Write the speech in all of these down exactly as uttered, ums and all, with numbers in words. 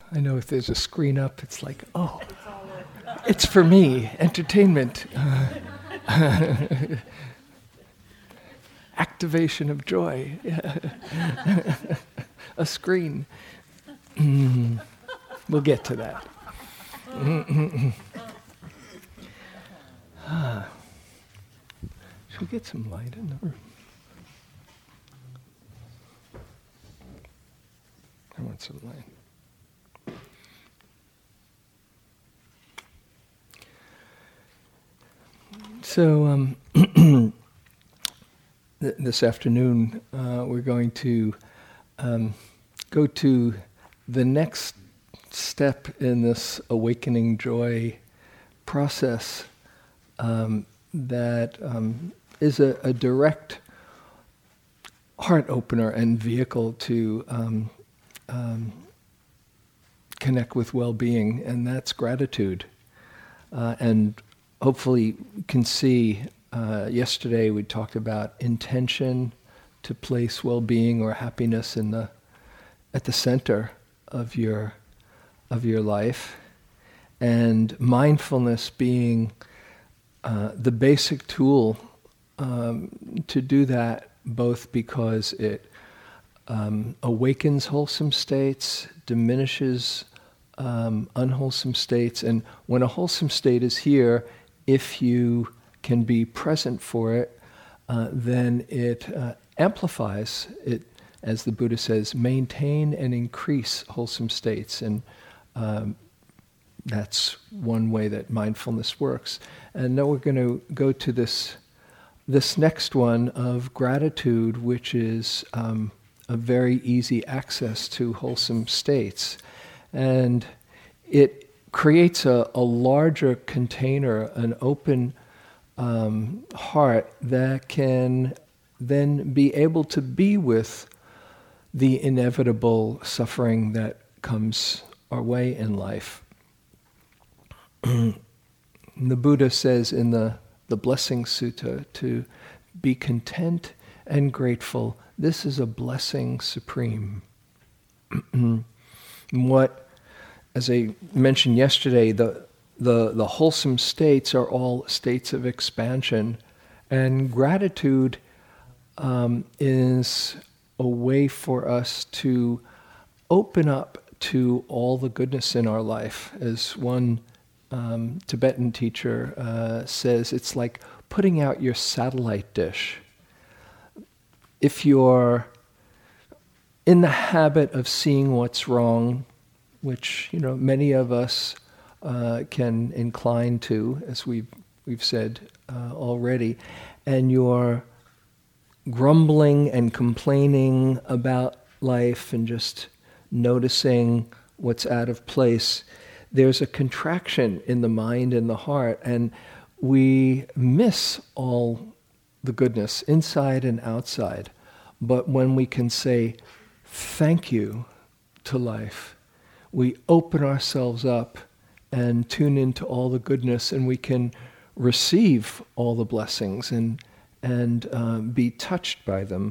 I know if there's a screen up, it's like, oh, it's for me, entertainment. Uh, activation of joy. A screen. Mm. We'll get to that. Ah. Should we get some light in the room? I want some light. So um, th- this afternoon uh, we're going to um, go to the next step in this awakening joy process um, that um, is a, a direct heart opener and vehicle to um, um, connect with well-being, and that's gratitude. Uh, and hopefully you can see, uh, yesterday we talked about intention to place well-being or happiness in the at the center of your of your life, and mindfulness being uh, the basic tool um, to do that, both because it um, awakens wholesome states, diminishes um, unwholesome states, and when a wholesome state is here, if you can be present for it, uh, then it uh, amplifies it. As the Buddha says, maintain and increase wholesome states, and um, that's one way that mindfulness works. And now we're going to go to this this next one of gratitude, which is um, a very easy access to wholesome states. And it creates a, a larger container, an open um, heart that can then be able to be with the inevitable suffering that comes our way in life. The Buddha says in the, the Blessing Sutta to be content and grateful. This is a blessing supreme. What, as I mentioned yesterday, the, the, the wholesome states are all states of expansion, and gratitude um, is a way for us to open up to all the goodness in our life. As one um, Tibetan teacher uh, says, it's like putting out your satellite dish. If you're in the habit of seeing what's wrong, which you know many of us uh, can incline to, as we've we've said uh, already, and you're grumbling and complaining about life and just noticing what's out of place, there's a contraction in the mind and the heart, and we miss all the goodness inside and outside. But when we can say thank you to life, we open ourselves up and tune into all the goodness, and we can receive all the blessings and and uh, be touched by them.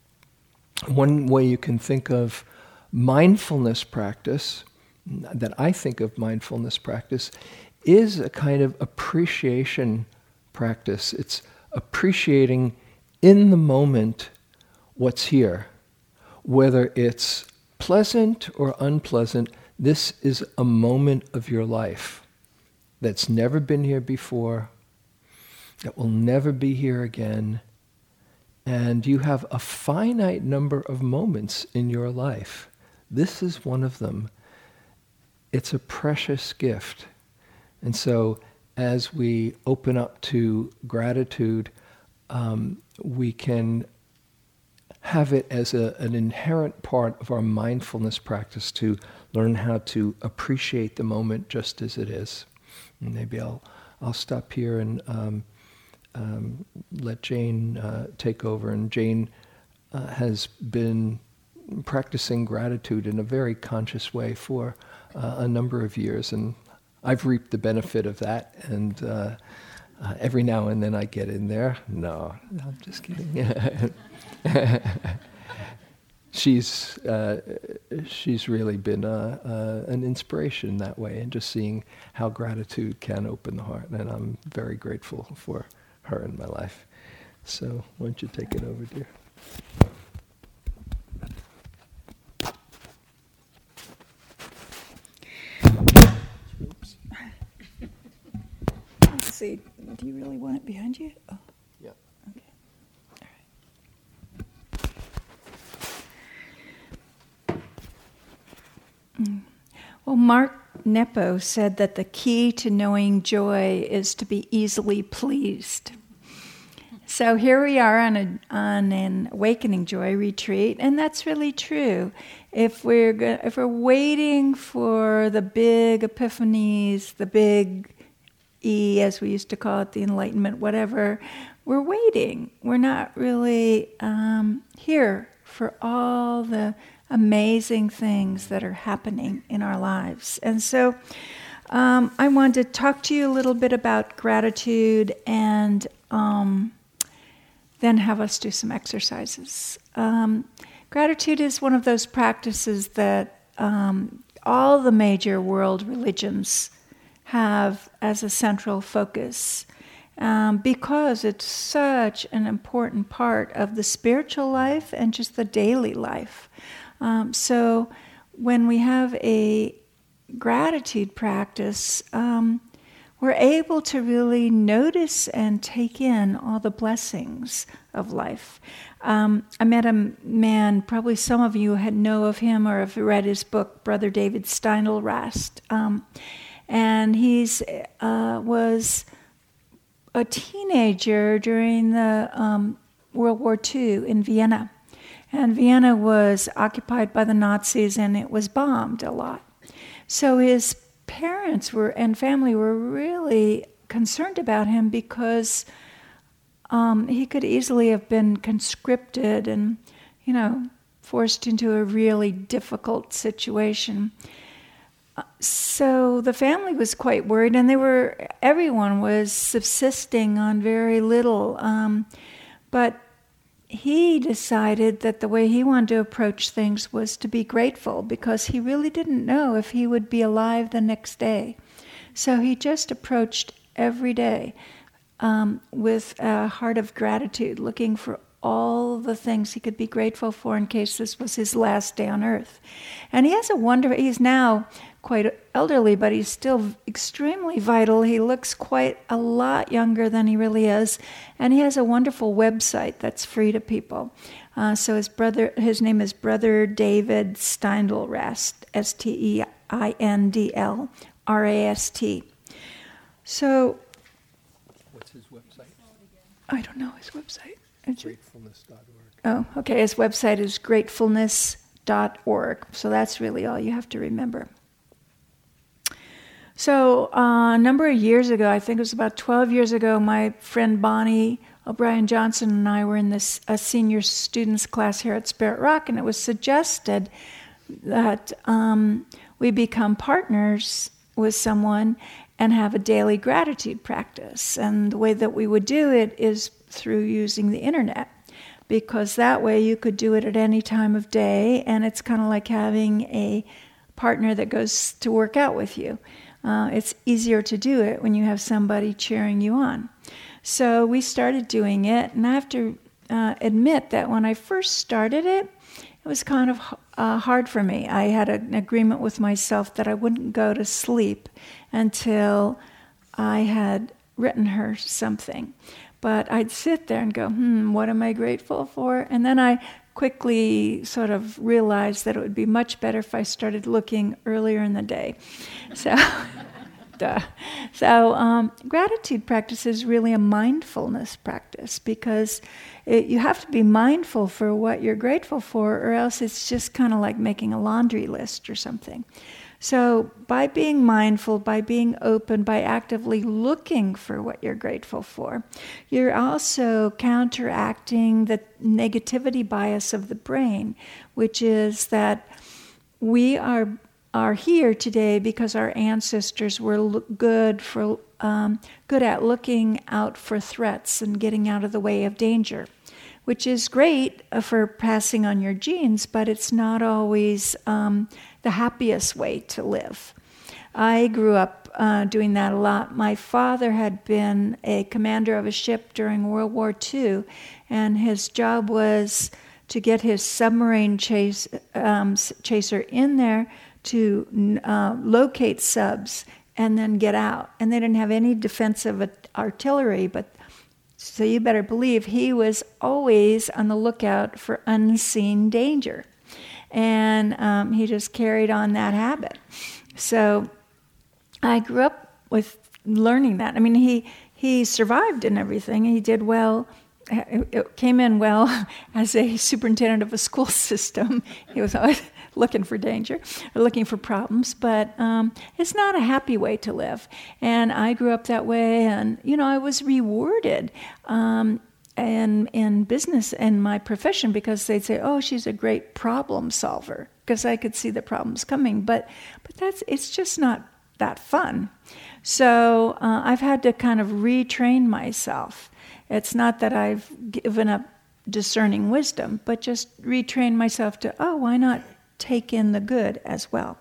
One way you can think of mindfulness practice, that I think of mindfulness practice, is a kind of appreciation practice. It's appreciating in the moment what's here. Whether it's pleasant or unpleasant, this is a moment of your life that's never been here before, that will never be here again, and you have a finite number of moments in your life. This is one of them. It's a precious gift. And so as we open up to gratitude, um, we can have it as a, an inherent part of our mindfulness practice to learn how to appreciate the moment just as it is. And maybe I'll I'll stop here and um, um, let Jane uh, take over. And Jane uh, has been practicing gratitude in a very conscious way for uh, a number of years, and I've reaped the benefit of that. And uh, uh, every now and then I get in there. No, no I'm just kidding. she's uh, she's really been a, a, an inspiration that way, and just seeing how gratitude can open the heart. And I'm very grateful for her in my life. So why don't you take it over, dear? Oops. Let's see. Do you really want it behind you? Oh. Yeah. Okay. All right. Mm. Well, Mark Nepo said that the key to knowing joy is to be easily pleased. So here we are on a on an Awakening Joy retreat, and that's really true. If we're go- if we're waiting for the big epiphanies, the big E, as we used to call it, the enlightenment, whatever, we're waiting. We're not really um, here for all the amazing things that are happening in our lives. And so um, I wanted to talk to you a little bit about gratitude and um, then have us do some exercises. Um, gratitude is one of those practices that um, all the major world religions have as a central focus um, because it's such an important part of the spiritual life and just the daily life. Um, so when we have a gratitude practice, um, we're able to really notice and take in all the blessings of life. Um, I met a man, probably some of you had know of him or have read his book, Brother David Steindl-Rast. Um, and he's uh, was a teenager during the um, World War Two in Vienna. And Vienna was occupied by the Nazis, and it was bombed a lot. So his parents were and family were really concerned about him because um, he could easily have been conscripted and, you know, forced into a really difficult situation. Uh, so the family was quite worried, and they were everyone was subsisting on very little. Um, but he decided that the way he wanted to approach things was to be grateful, because he really didn't know if he would be alive the next day. So he just approached every day um, with a heart of gratitude, looking for all the things he could be grateful for in case this was his last day on earth. And he has a wonder, he's now quite elderly, but he's still extremely vital. He looks quite a lot younger than he really is. And he has a wonderful website that's free to people. Uh, so his brother, his name is Brother David Steindl-Rast, S T E I N D L R A S T. So, What's his website? I don't know his website. Gratefulness dot org. Oh, okay. His website is gratefulness dot org. So that's really all you have to remember. So uh, a number of years ago, I think it was about twelve years ago, my friend Bonnie O'Brien Johnson and I were in this a senior students class here at Spirit Rock, and it was suggested that um, we become partners with someone and have a daily gratitude practice. And the way that we would do it is through using the internet, because that way you could do it at any time of day, and it's kind of like having a partner that goes to work out with you. Uh, it's easier to do it when you have somebody cheering you on. So we started doing it, and I have to uh, admit that when I first started it, it was kind of uh, hard for me. I had an agreement with myself that I wouldn't go to sleep until I had written her something. But I'd sit there and go, hmm, what am I grateful for? And then I quickly sort of realized that it would be much better if I started looking earlier in the day. So, duh. So um, gratitude practice is really a mindfulness practice, because it, you have to be mindful for what you're grateful for, or else it's just kind of like making a laundry list or something. So by being mindful, by being open, by actively looking for what you're grateful for, you're also counteracting the negativity bias of the brain, which is that we are are here today because our ancestors were look good for um, good at looking out for threats and getting out of the way of danger. which is great for passing on your genes, but it's not always um, the happiest way to live. I grew up uh, doing that a lot. My father had been a commander of a ship during World War Two, and his job was to get his submarine chase, um, chaser in there to uh, locate subs and then get out. And they didn't have any defensive artillery, but so you better believe he was always on the lookout for unseen danger. And um, he just carried on that habit. So I grew up with learning that. I mean, he, he survived and everything. He did well. It came in well as a superintendent of a school system. He was always looking for danger or looking for problems, but um, it's not a happy way to live. And I grew up that way, and you know, I was rewarded um, in in business and my profession because they'd say, "Oh, she's a great problem solver," because I could see the problems coming. But but that's it's just not that fun. So uh, I've had to kind of retrain myself. It's not that I've given up discerning wisdom, but just retrain myself to, oh, why not take in the good as well?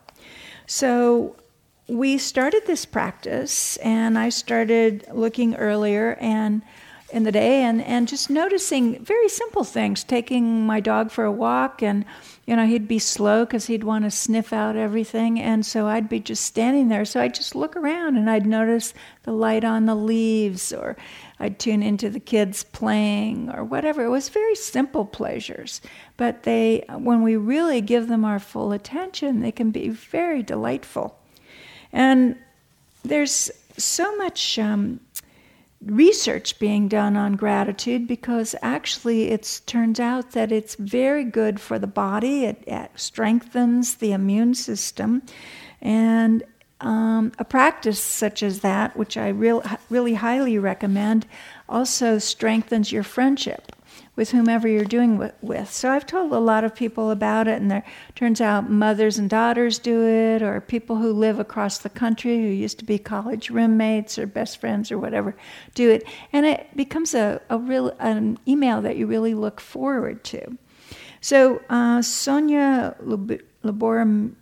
So we started this practice, and I started looking earlier and in the day and, and just noticing very simple things, taking my dog for a walk, and you know, he'd be slow because he'd want to sniff out everything, and so I'd be just standing there. So I'd just look around and I'd notice the light on the leaves, or I'd tune into the kids playing or whatever. It was very simple pleasures, but they, when we really give them our full attention, they can be very delightful. And there's so much um, research being done on gratitude because actually it turns out that it's very good for the body. It, it strengthens the immune system. And um, a practice such as that, which I real, really highly recommend, also strengthens your friendship with whomever you're doing with, with. So I've told a lot of people about it, and there turns out mothers and daughters do it, or people who live across the country who used to be college roommates or best friends or whatever do it. And it becomes a, a real an email that you really look forward to. So uh, Sonia Lubomirski,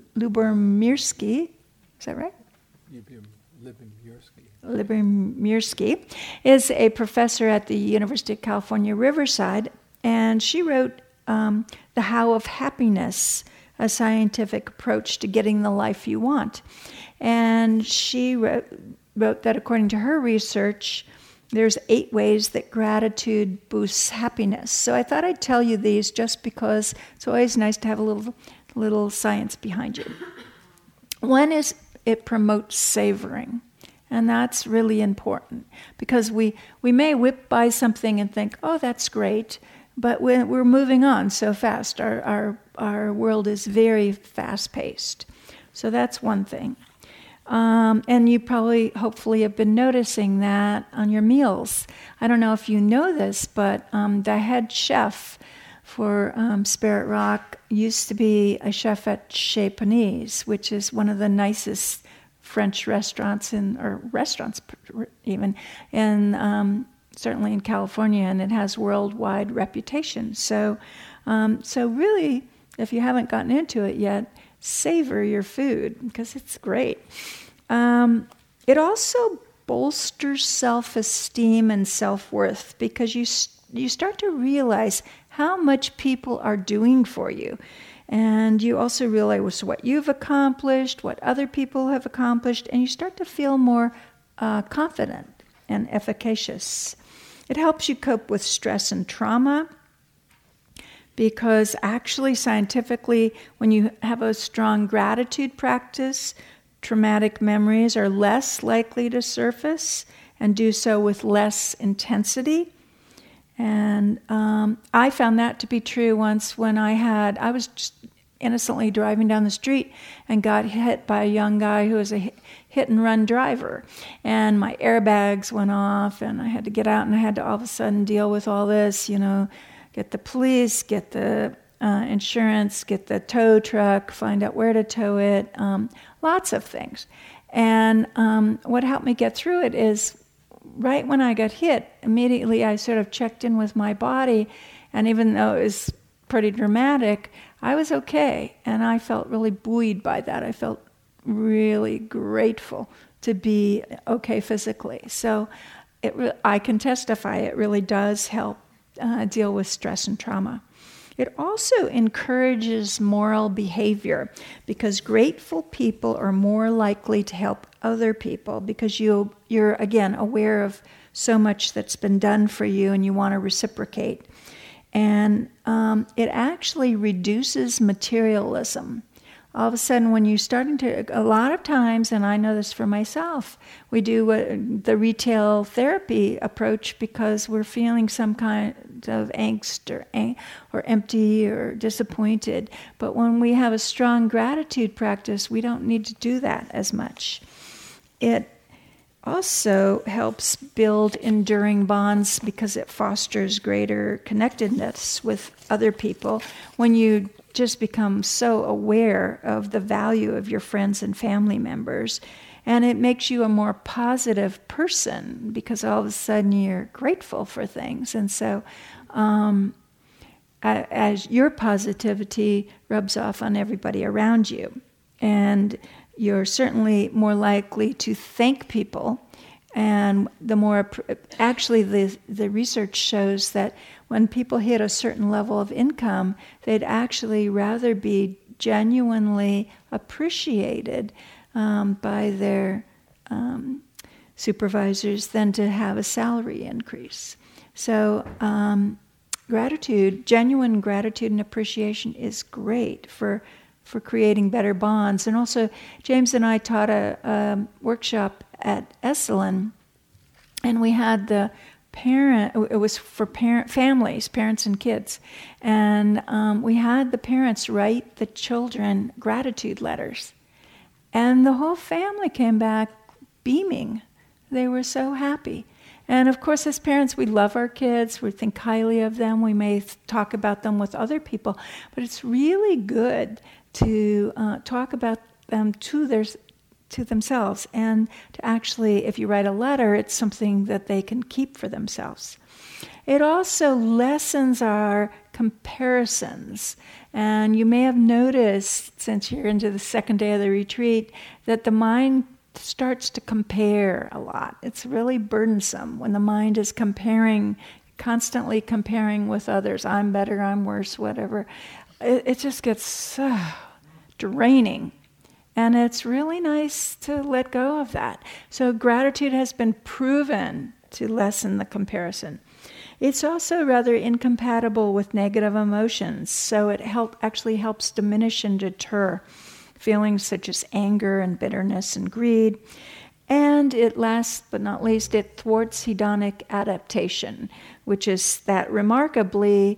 Lubomirski, is that right? Lubomirski is a professor at the University of California, Riverside, and she wrote um, The How of Happiness, a scientific approach to getting the life you want. And she wrote, wrote that according to her research, there's eight ways that gratitude boosts happiness. So I thought I'd tell you these just because it's always nice to have a little, little science behind you. One is it promotes savoring. And that's really important because we, we may whip by something and think, oh, that's great, but we're, we're moving on so fast. Our, our, our world is very fast-paced. So that's one thing. Um, and you probably, hopefully, have been noticing that on your meals. I don't know if you know this, but um, the head chef for um, Spirit Rock used to be a chef at Chez Panisse, which is one of the nicest French restaurants in, or restaurants even, in um, certainly in California, and it has worldwide reputation. So, um, so really, if you haven't gotten into it yet, savor your food because it's great. Um, it also bolsters self-esteem and self-worth because you you start to realize how much people are doing for you. And you also realize what you've accomplished, what other people have accomplished, and you start to feel more uh, confident and efficacious. It helps you cope with stress and trauma because actually, scientifically, when you have a strong gratitude practice, traumatic memories are less likely to surface and do so with less intensity. And um, I found that to be true once when I had, I was just innocently driving down the street and got hit by a young guy who was a hit and run driver. And my airbags went off and I had to get out and I had to all of a sudden deal with all this, you know, get the police, get the uh, insurance, get the tow truck, find out where to tow it, um, lots of things. And um, what helped me get through it is right when I got hit, immediately I sort of checked in with my body, and even though it was pretty dramatic, I was okay, and I felt really buoyed by that. I felt really grateful to be okay physically. So it re- I can testify it really does help uh, deal with stress and trauma. It also encourages moral behavior, because grateful people are more likely to help other people, because you, you're, again, aware of so much that's been done for you and you want to reciprocate. And um, it actually reduces materialism. All of a sudden, when you're starting to, a lot of times, and I know this for myself, we do what, the retail therapy approach because we're feeling some kind of angst or, or empty or disappointed. But when we have a strong gratitude practice, we don't need to do that as much. It also helps build enduring bonds because it fosters greater connectedness with other people when you just become so aware of the value of your friends and family members. And it makes you a more positive person because all of a sudden you're grateful for things. And so um, as your positivity rubs off on everybody around you. And you're certainly more likely to thank people. And the more, actually the, the research shows that when people hit a certain level of income, they'd actually rather be genuinely appreciated um, by their um, supervisors than to have a salary increase. So um, gratitude, genuine gratitude and appreciation is great for for creating better bonds. And also, James and I taught a, a workshop at Esalen, and we had the parent, it was for parent families, parents and kids, and um, we had the parents write the children gratitude letters. And the whole family came back beaming. They were so happy. And of course, as parents, we love our kids, we think highly of them, we may talk about them with other people, but it's really good to uh, talk about them to their to themselves, and to actually, if you write a letter, it's something that they can keep for themselves. It also lessens our comparisons, and you may have noticed, since you're into the second day of the retreat, that the mind starts to compare a lot. It's really burdensome when the mind is comparing, constantly comparing with others. I'm better, I'm worse, whatever. It, it just gets so draining. And it's really nice to let go of that. So gratitude has been proven to lessen the comparison. It's also rather incompatible with negative emotions, so it help, actually helps diminish and deter feelings such as anger and bitterness and greed. And it, last but not least, it thwarts hedonic adaptation, which is that remarkably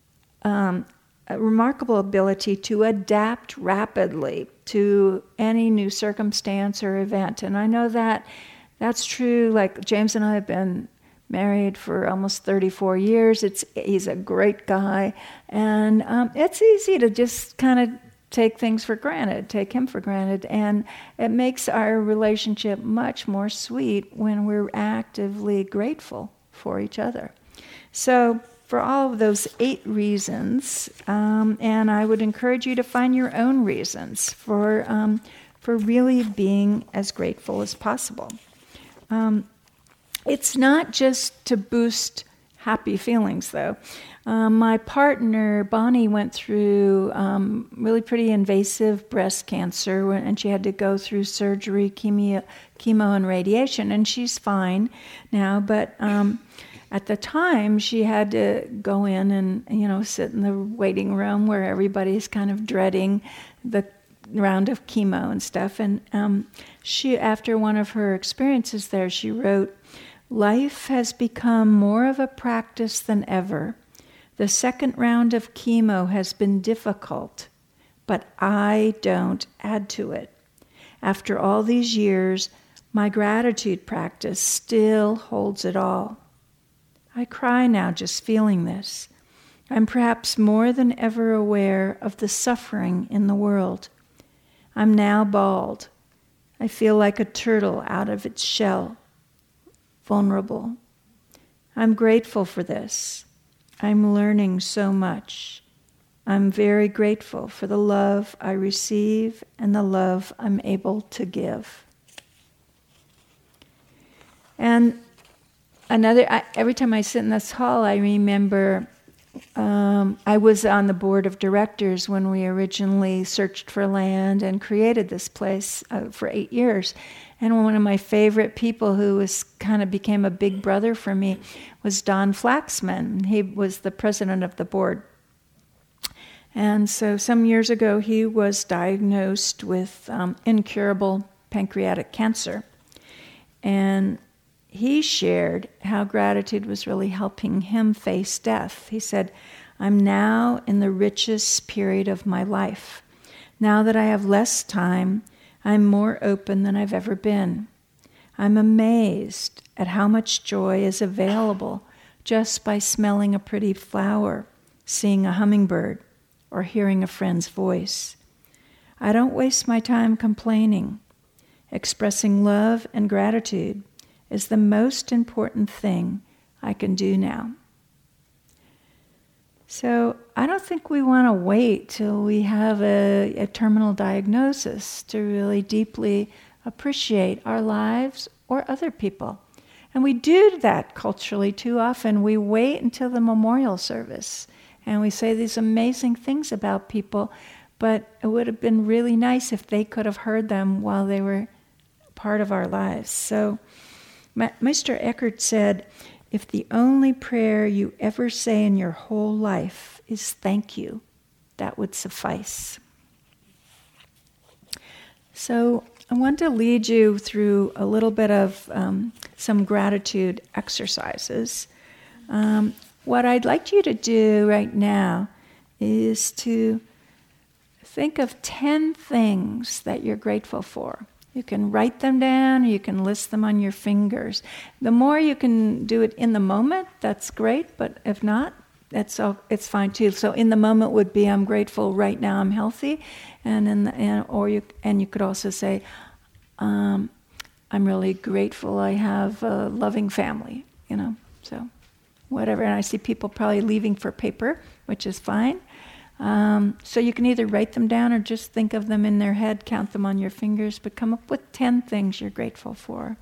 um, a remarkable ability to adapt rapidly to any new circumstance or event. And I know that that's true. Like James and I have been married for almost thirty-four years. It's he's a great guy, and um, it's easy to just kind of take things for granted, take him for granted, and it makes our relationship much more sweet when we're actively grateful for each other. So for all of those eight reasons, um, and I would encourage you to find your own reasons for um, for really being as grateful as possible. Um, it's not just to boost happy feelings, though. Um, my partner, Bonnie, went through um, really pretty invasive breast cancer, and she had to go through surgery, chemo, chemo and radiation, and she's fine now, but um, at the time, she had to go in and, you know, sit in the waiting room where everybody's kind of dreading the round of chemo and stuff. And um, she, after one of her experiences there, she wrote, "Life has become more of a practice than ever. The second round of chemo has been difficult, but I don't add to it. After all these years, my gratitude practice still holds it all. I cry now just feeling this. I'm perhaps more than ever aware of the suffering in the world. I'm now bald. I feel like a turtle out of its shell. vulnerable. I'm grateful for this. I'm learning so much. I'm very grateful for the love I receive and the love I'm able to give. And another, I, every time I sit in this hall, I remember um, I was on the board of directors when we originally searched for land and created this place uh, for eight years. And one of my favorite people who was kind of became a big brother for me was Don Flaxman. He was the president of the board. And so some years ago, he was diagnosed with um, incurable pancreatic cancer. And he shared how gratitude was really helping him face death. He said, I'm now in the richest period of my life. Now that I have less time, I'm more open than I've ever been. I'm amazed at how much joy is available just by smelling a pretty flower, seeing a hummingbird, or hearing a friend's voice. I don't waste my time complaining. Expressing love and gratitude is the most important thing I can do now. So I don't think we want to wait till we have a, a terminal diagnosis to really deeply appreciate our lives or other people. And we do that culturally too often. We wait until the memorial service and we say these amazing things about people, but it would have been really nice if they could have heard them while they were part of our lives. So Meister Eckhart said, if the only prayer you ever say in your whole life is thank you, that would suffice. So I want to lead you through a little bit of um, some gratitude exercises. Um, what I'd like you to do right now is to think of ten things that you're grateful for. You can write them down, or you can list them on your fingers. The more you can do it in the moment, that's great, but if not, that's all, it's fine too. So in the moment would be, I'm grateful right now I'm healthy, and in the, and, or you and you could also say, um, I'm really grateful I have a loving family, you know, so whatever. And I see people probably leaving for paper, which is fine. Um, so you can either write them down or just think of them in their head, count them on your fingers, but come up with ten things you're grateful for.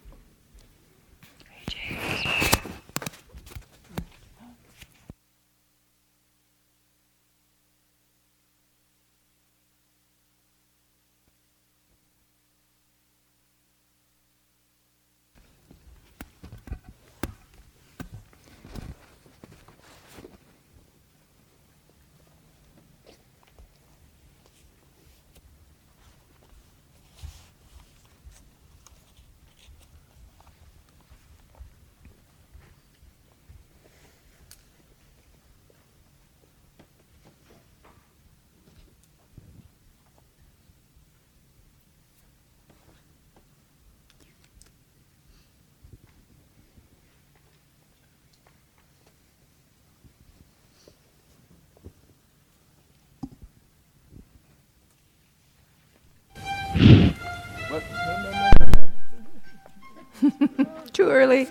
Too early.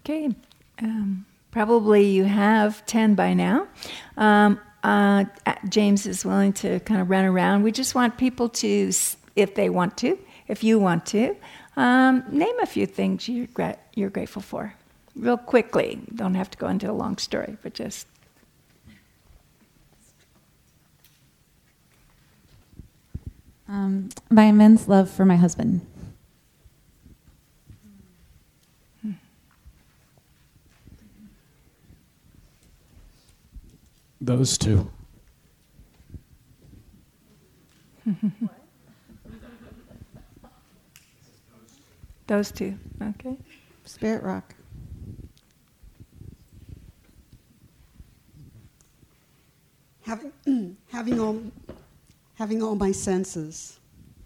Okay. Um, probably you have ten by now. Um, uh, James is willing to kind of run around. We just want people to, if they want to, if you want to, um, name a few things you're, gra- you're grateful for. Real quickly. Don't have to go into a long story, but just... Um, my immense love for my husband. Those two. Those two, okay. Spirit Rock. Having, having all, having all my senses.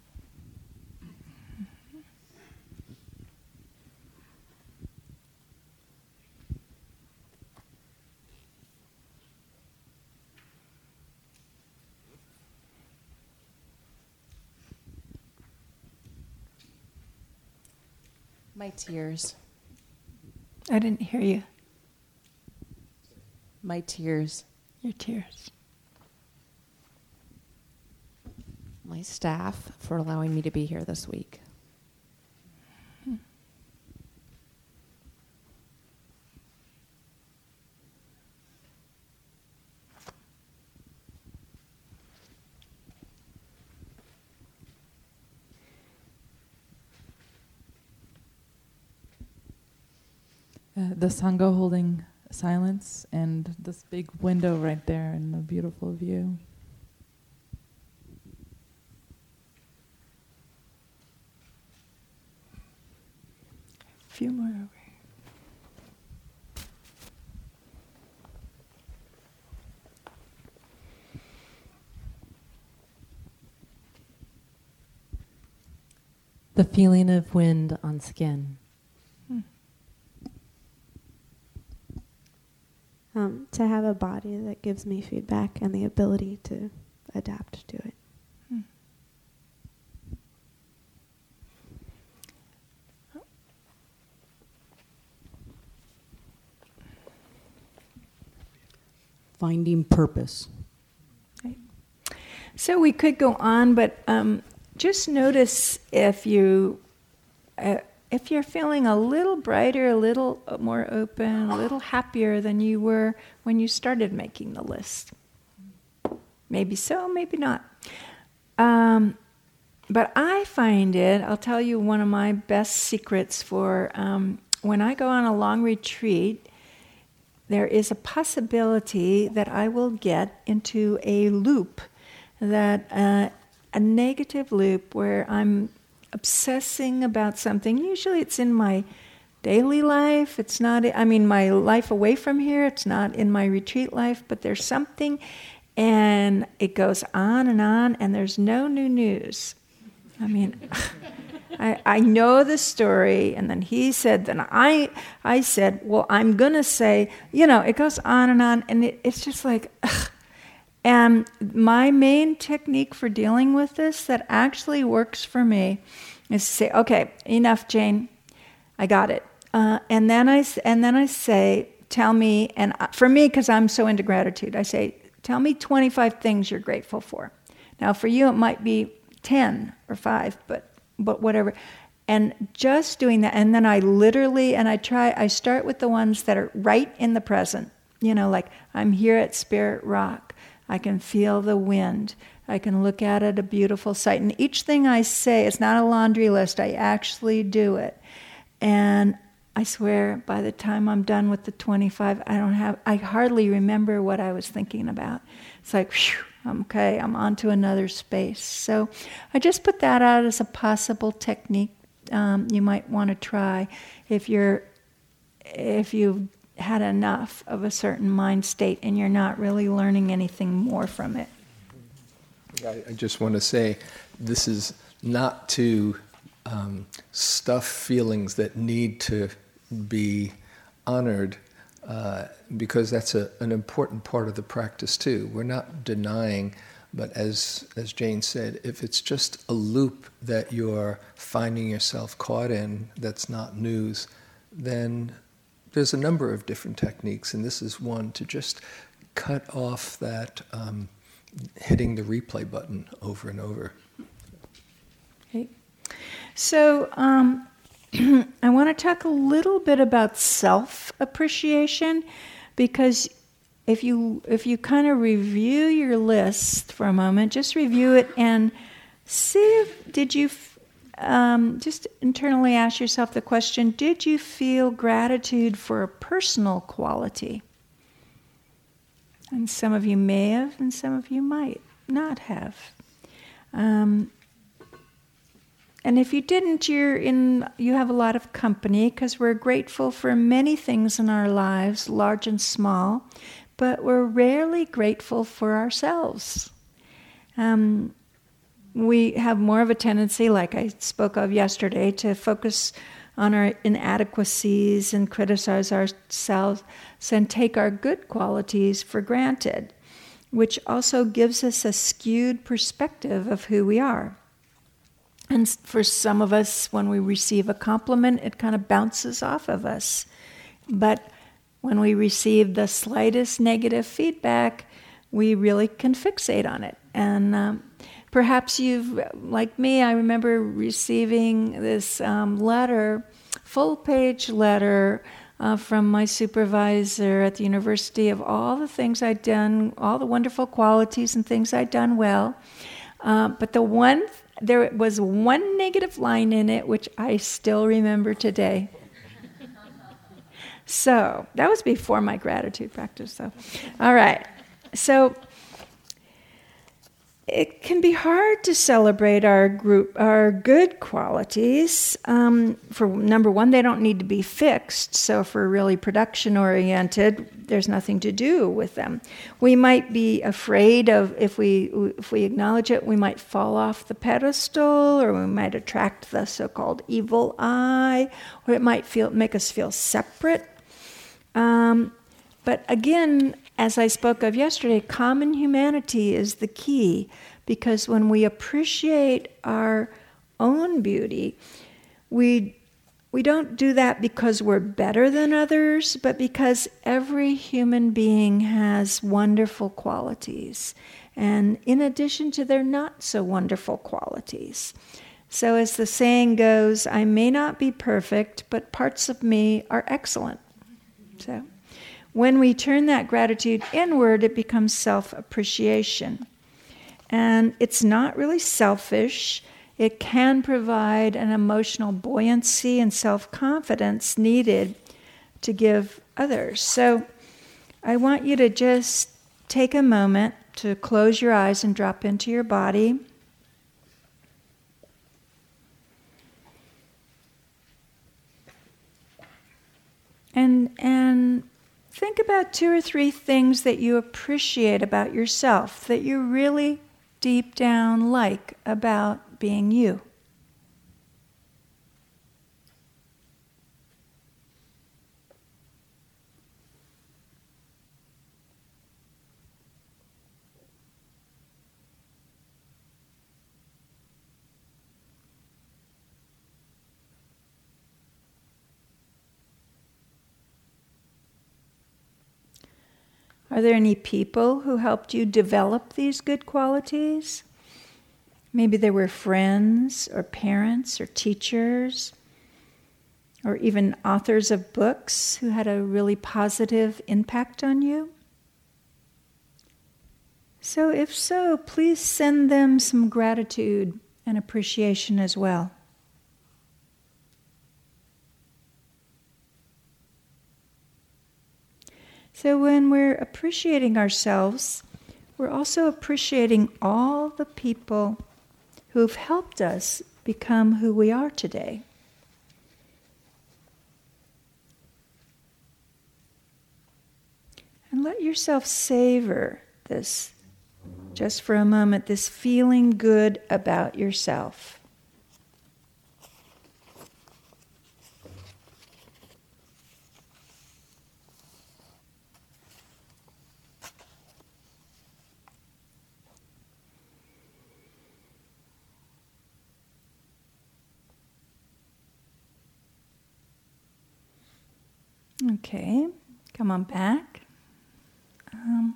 My tears. I didn't hear you. My tears. Your tears. My staff for allowing me to be here this week. Hmm. Uh, the Sangha holding silence and this big window right there and the beautiful view. A few more over here. The feeling of wind on skin. Um, to have a body that gives me feedback and the ability to adapt to it. Hmm. Finding purpose. Right. So we could go on, but um, just notice if you, uh, if you're feeling a little brighter, a little more open, a little happier than you were when you started making the list. Maybe so, maybe not. Um, but I find it, I'll tell you one of my best secrets for um, when I go on a long retreat, there is a possibility that I will get into a loop, that uh, a negative loop where I'm obsessing about something. Usually it's in my daily life. It's not, I mean, my life away from here. It's not in my retreat life, but there's something, and it goes on and on, and there's no new news. I mean, I, I know the story, and then he said, then I I said, well, I'm going to say, you know, it goes on and on, and it, it's just like, ugh. And my main technique for dealing with this that actually works for me is to say, okay, enough, Jane, I got it. Uh, and then I and then I say, tell me, and for me, because I'm so into gratitude, I say, tell me twenty-five things you're grateful for. Now, for you, it might be ten or five, but but whatever. And just doing that, and then I literally, and I try, I start with the ones that are right in the present. You know, like I'm here at Spirit Rock. I can feel the wind. I can look out at a beautiful sight. And each thing I say, it's not a laundry list. I actually do it. And I swear, by the time I'm done with the twenty-five, I don't have, I hardly remember what I was thinking about. It's like, whew, I'm okay, I'm on to another space. So I just put that out as a possible technique um, you might want to try if you're, if you've had enough of a certain mind state and you're not really learning anything more from it. I, I just want to say, this is not to um, stuff feelings that need to be honored, uh, because that's a, an important part of the practice too. We're not denying, but as as Jane said, if it's just a loop that you're finding yourself caught in that's not news, then there's a number of different techniques, and this is one to just cut off that um, hitting the replay button over and over. Okay. So um, I want to talk a little bit about self-appreciation, because if you if you kind of review your list for a moment, just review it and see if did you um, just internally ask yourself the question: did you feel gratitude for a personal quality? And some of you may have, and some of you might not have. Um, and if you didn't, you're in. You have a lot of company, because we're grateful for many things in our lives, large and small, but we're rarely grateful for ourselves. Um, we have more of a tendency, like I spoke of yesterday, to focus on our inadequacies and criticize ourselves and take our good qualities for granted, which also gives us a skewed perspective of who we are. And for some of us, when we receive a compliment, it kind of bounces off of us. But when we receive the slightest negative feedback, we really can fixate on it. And um, perhaps you've, like me, I remember receiving this um, letter, full-page letter uh, from my supervisor at the university of all the things I'd done, all the wonderful qualities and things I'd done well. Uh, but the one, there was one negative line in it, which I still remember today. So that was before my gratitude practice, though. All right. So it can be hard to celebrate our group, our good qualities. Um, for number one, they don't need to be fixed. So if we're really production-oriented, there's nothing to do with them. We might be afraid of, if we if we acknowledge it, we might fall off the pedestal, or we might attract the so-called evil eye, or it might feel make us feel separate. Um, but again, as I spoke of yesterday, common humanity is the key, because when we appreciate our own beauty, we we don't do that because we're better than others, but because every human being has wonderful qualities, and in addition to their not so wonderful qualities. So as the saying goes, I may not be perfect, but parts of me are excellent. So when we turn that gratitude inward, it becomes self-appreciation. And it's not really selfish. It can provide an emotional buoyancy and self-confidence needed to give others. So I want you to just take a moment to close your eyes and drop into your body. And and think about two or three things that you appreciate about yourself, that you really deep down like about being you. Are there any people who helped you develop these good qualities? Maybe they were friends or parents or teachers, or even authors of books who had a really positive impact on you. So if so, please send them some gratitude and appreciation as well. So when we're appreciating ourselves, we're also appreciating all the people who've helped us become who we are today. And let yourself savor this, just for a moment, this feeling good about yourself. Okay, come on back. Um,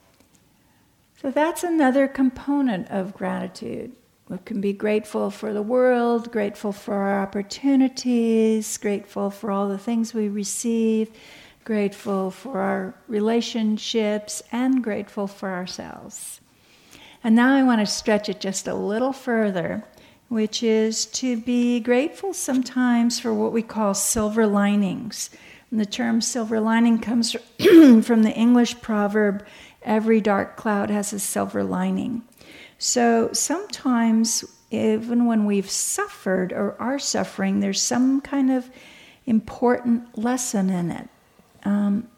so that's another component of gratitude. We can be grateful for the world, grateful for our opportunities, grateful for all the things we receive, grateful for our relationships, and grateful for ourselves. And now I want to stretch it just a little further, which is to be grateful sometimes for what we call silver linings. And the term silver lining comes from the English proverb, every dark cloud has a silver lining. So sometimes, even when we've suffered or are suffering, there's some kind of important lesson in it. Um,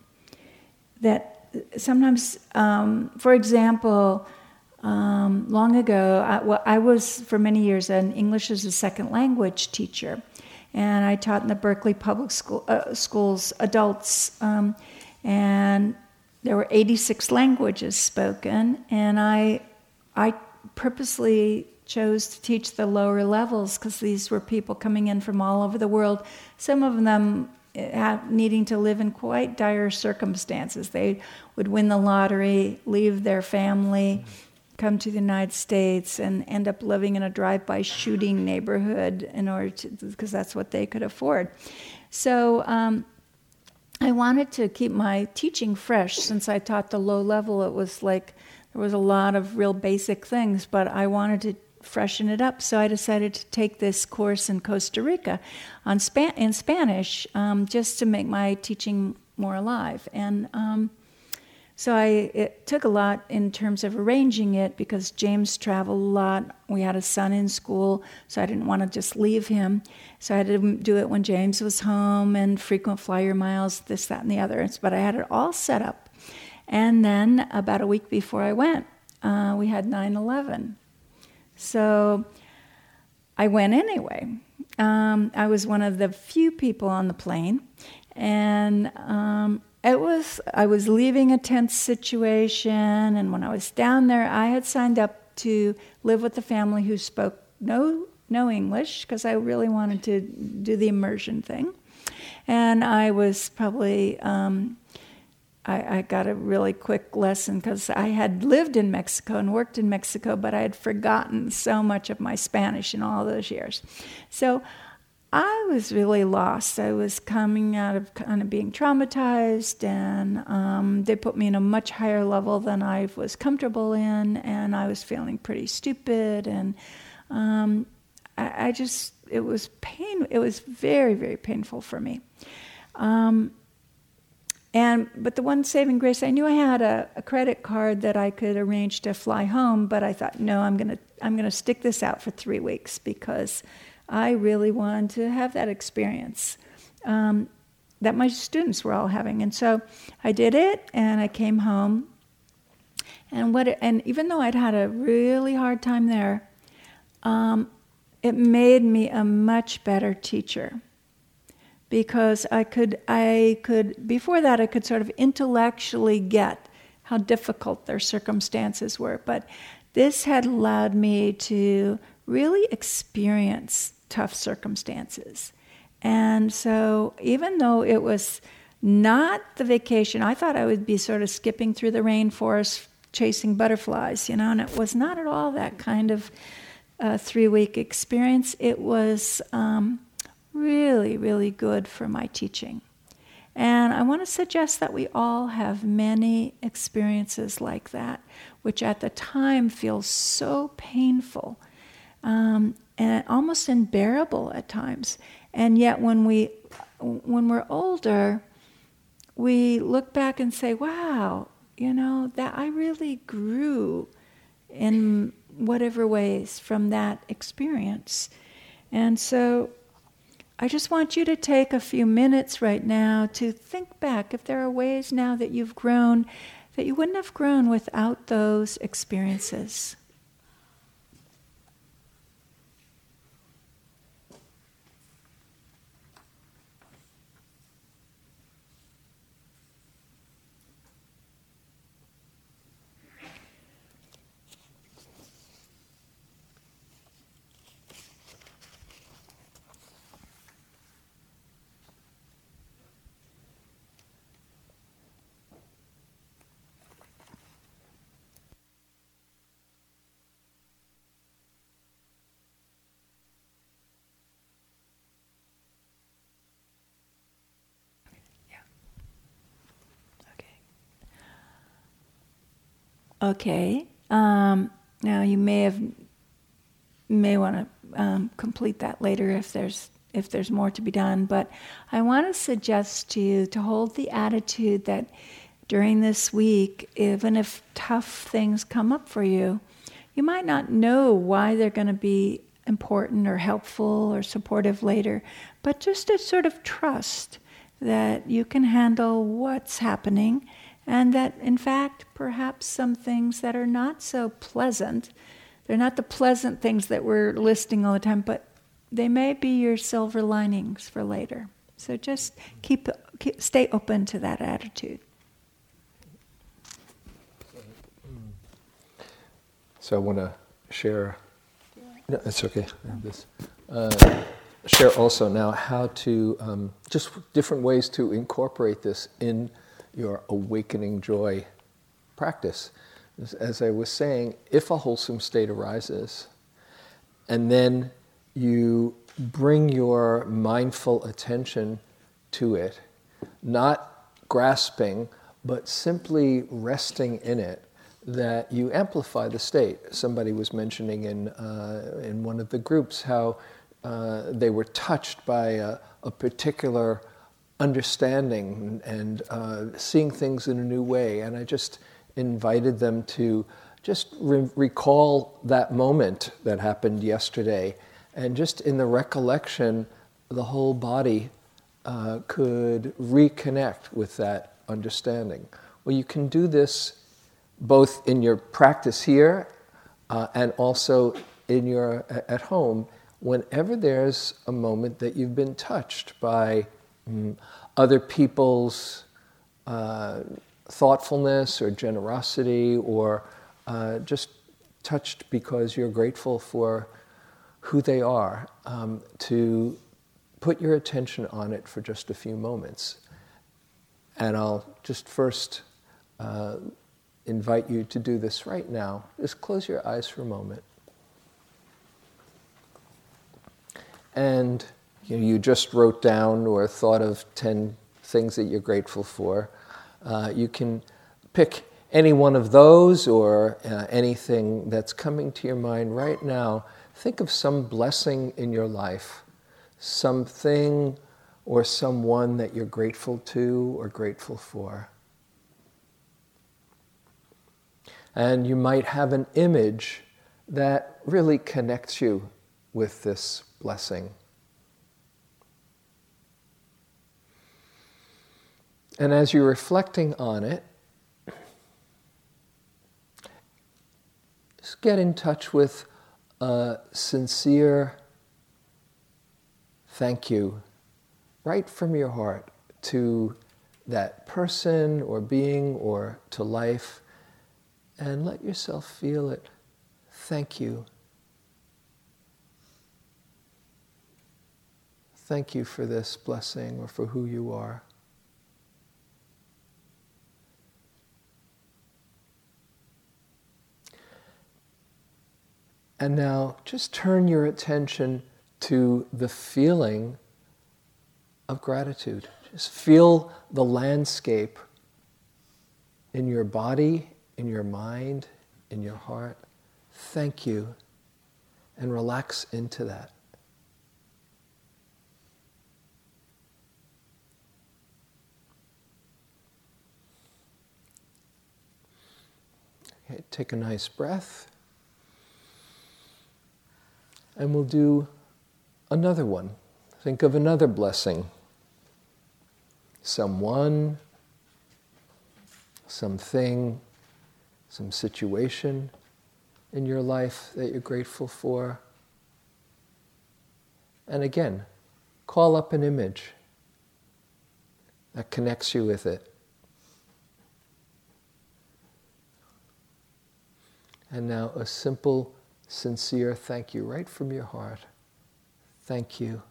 that sometimes, um, for example, um, long ago, I, well, I was for many years an English as a second language teacher, and I taught in the Berkeley Public School, uh, Schools adults, um, and there were eighty-six languages spoken, and I, I purposely chose to teach the lower levels because these were people coming in from all over the world. Some of them have, needing to live in quite dire circumstances. They would win the lottery, leave their family, come to the United States, and end up living in a drive-by shooting neighborhood in order to, because that's what they could afford. So um, I wanted to keep my teaching fresh. Since I taught the low level, it was like there was a lot of real basic things, but I wanted to freshen it up. So I decided to take this course in Costa Rica on Span- in Spanish, um, just to make my teaching more alive. And um, so I it took a lot in terms of arranging it because James traveled a lot. We had a son in school, so I didn't want to just leave him. So I had to do it when James was home and frequent flyer miles, this, that, and the other. But I had it all set up. And then about a week before I went, uh, we had nine eleven. So I went anyway. Um, I was one of the few people on the plane. And um, it was, I was leaving a tense situation. And when I was down there, I had signed up to live with a family who spoke no, no English because I really wanted to do the immersion thing. And I was probably... Um, I, I got a really quick lesson because I had lived in Mexico and worked in Mexico, but I had forgotten so much of my Spanish in all those years. So I was really lost. I was coming out of kind of being traumatized, and um, they put me in a much higher level than I was comfortable in, and I was feeling pretty stupid, and um, I, I just, it was pain. It was very, very painful for me. Um, And but the one saving grace, I knew I had a, a credit card that I could arrange to fly home, but I thought, no, I'm gonna I'm gonna stick this out for three weeks because I really wanted to have that experience um, that my students were all having. And so I did it, and I came home. And what it, and even though I'd had a really hard time there, um, it made me a much better teacher. Because I could, I could, before that I could sort of intellectually get how difficult their circumstances were. But this had allowed me to really experience tough circumstances. And so even though it was not the vacation, I thought I would be sort of skipping through the rainforest chasing butterflies, you know, and it was not at all that kind of uh, three-week experience. It was... Um, really, really good for my teaching. And I want to suggest that we all have many experiences like that, which at the time feels so painful um, and almost unbearable at times. And yet when, we, when we're older, we look back and say, wow, you know, that I really grew in whatever ways from that experience. And so I just want you to take a few minutes right now to think back if there are ways now that you've grown that you wouldn't have grown without those experiences. Okay. Um, now you may have may want to um, complete that later if there's if there's more to be done. But I want to suggest to you to hold the attitude that during this week, even if tough things come up for you, you might not know why they're going to be important or helpful or supportive later, but just to sort of trust that you can handle what's happening, and that in fact perhaps some things that are not so pleasant, they're not the pleasant things that we're listing all the time, but they may be your silver linings for later. So just keep, keep stay open to that attitude. So I want to share, no, it's okay, I have this. Uh, share also now how to, um, just different ways to incorporate this in your awakening joy practice. As, as I was saying, if a wholesome state arises, and then you bring your mindful attention to it, not grasping, but simply resting in it, that you amplify the state. Somebody was mentioning in uh, in one of the groups how uh, they were touched by a, a particular understanding and uh, seeing things in a new way. And I just invited them to just re- recall that moment that happened yesterday. And just in the recollection, the whole body uh, could reconnect with that understanding. Well, you can do this both in your practice here uh, and also in your at home, whenever there's a moment that you've been touched by mm, other people's uh, thoughtfulness or generosity, or uh, just touched because you're grateful for who they are, um, to put your attention on it for just a few moments. And I'll just first uh, invite you to do this right now. Just close your eyes for a moment. And you know, you just wrote down or thought of ten things that you're grateful for. Uh, you can pick any one of those or uh, anything that's coming to your mind right now. Think of some blessing in your life, something or someone that you're grateful to or grateful for. And you might have an image that really connects you with this blessing. And as you're reflecting on it, just get in touch with a sincere thank you right from your heart to that person or being or to life. And let yourself feel it. Thank you. Thank you for this blessing or for who you are. And now just turn your attention to the feeling of gratitude. Just feel the landscape in your body, in your mind, in your heart. Thank you. And relax into that. Okay, take a nice breath. And we'll do another one. Think of another blessing. Someone, something, some situation in your life that you're grateful for. And again, call up an image that connects you with it. And now a simple, sincere thank you right from your heart. Thank you.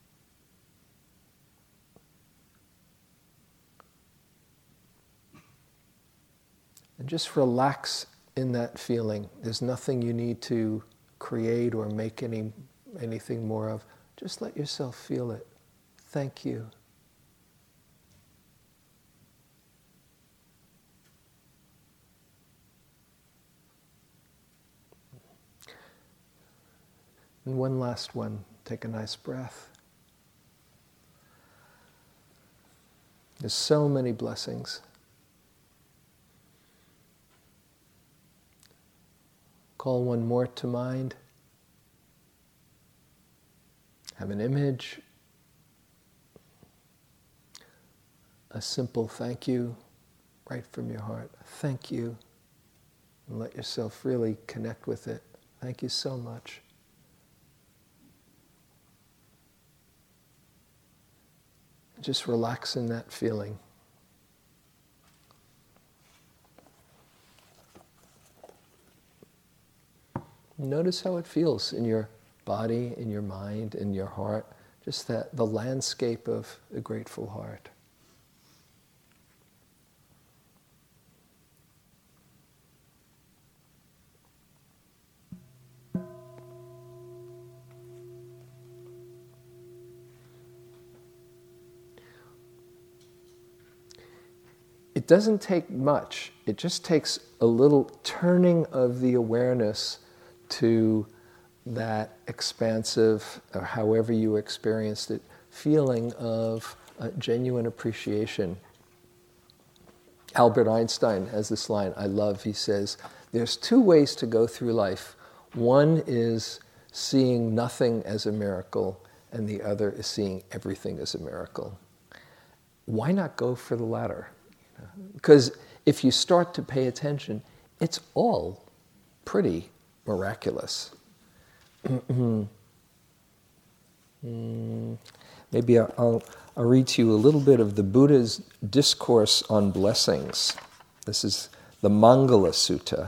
And just relax in that feeling. There's nothing you need to create or make any anything more of. Just let yourself feel it. Thank you. And one last one. Take a nice breath. There's so many blessings. Call one more to mind. Have an image. A simple thank you right from your heart. Thank you. And let yourself really connect with it. Thank you so much. Just relax in that feeling. Notice how it feels in your body, in your mind, in your heart. Just that, the landscape of a grateful heart. It doesn't take much. It just takes a little turning of the awareness to that expansive, or however you experienced it, feeling of uh, genuine appreciation. Albert Einstein has this line I love. He says, there's two ways to go through life. One is seeing nothing as a miracle, and the other is seeing everything as a miracle. Why not go for the latter? Because if you start to pay attention, it's all pretty miraculous. mm, maybe I'll, I'll read to you a little bit of the Buddha's discourse on blessings. This is the Mangala Sutta.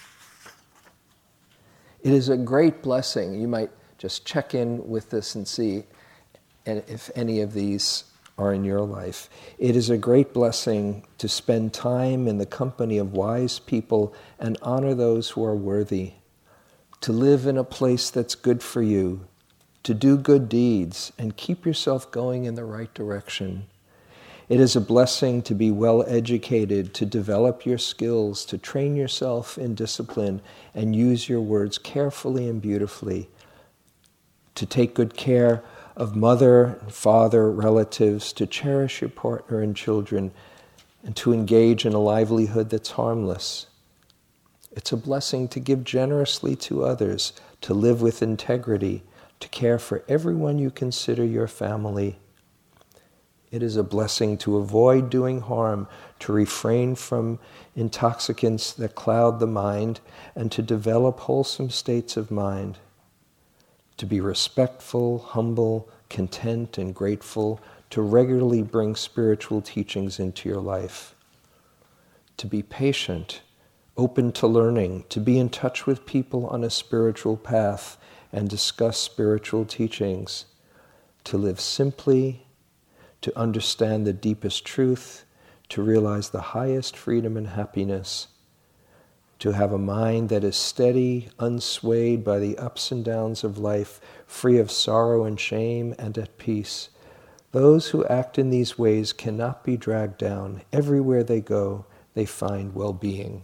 It is a great blessing. You might just check in with this and see if any of these are in your life. It is a great blessing to spend time in the company of wise people and honor those who are worthy, to live in a place that's good for you, to do good deeds and keep yourself going in the right direction. It is a blessing to be well educated, to develop your skills, to train yourself in discipline and use your words carefully and beautifully, to take good care of mother, father, relatives, to cherish your partner and children, and to engage in a livelihood that's harmless. It's a blessing to give generously to others, to live with integrity, to care for everyone you consider your family. It is a blessing to avoid doing harm, to refrain from intoxicants that cloud the mind, and to develop wholesome states of mind. To be respectful, humble, content, and grateful, to regularly bring spiritual teachings into your life. To be patient, open to learning, to be in touch with people on a spiritual path and discuss spiritual teachings. To live simply, to understand the deepest truth, to realize the highest freedom and happiness. To have a mind that is steady, unswayed by the ups and downs of life, free of sorrow and shame, and at peace. Those who act in these ways cannot be dragged down. Everywhere they go, they find well-being.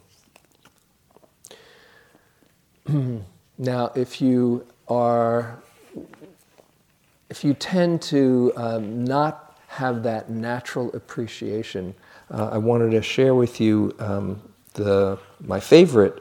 Now, if you are, if you tend to um, not have that natural appreciation, uh, I wanted to share with you um, The, my favorite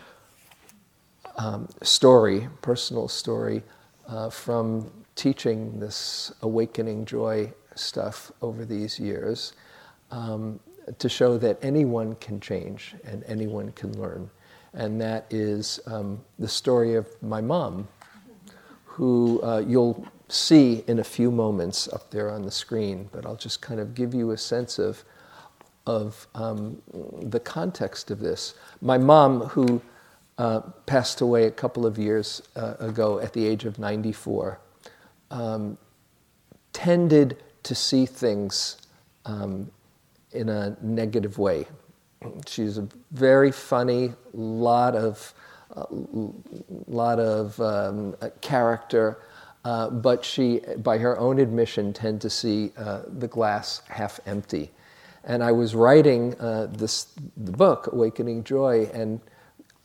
um, story, personal story, uh, from teaching this awakening joy stuff over these years, um, to show that anyone can change and anyone can learn. And that is um, the story of my mom, who uh, you'll see in a few moments up there on the screen, but I'll just kind of give you a sense of of um, the context of this. My mom, who uh, passed away a couple of years uh, ago at the age of ninety-four, um, tended to see things um, in a negative way. She's a very funny, lot of, uh, lot of um, character, uh, but she, by her own admission, tend to see uh, the glass half empty. And I was writing uh, this the book, Awakening Joy, and